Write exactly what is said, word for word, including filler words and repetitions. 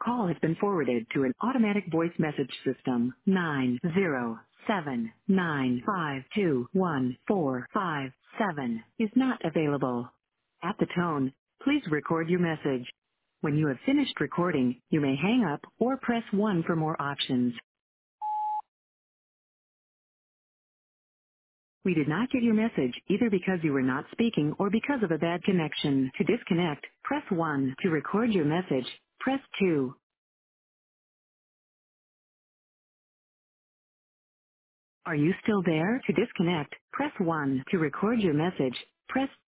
call has been forwarded to an automatic voice message system. nine zero seven nine five two one four five seven is not available. At the tone, please record your message. When you have finished recording, you may hang up or press one for more options. We did not get your message either because you were not speaking or because of a bad connection. To disconnect, press one. To record your message, press two. Are you still there? To disconnect, press one. To record your message, press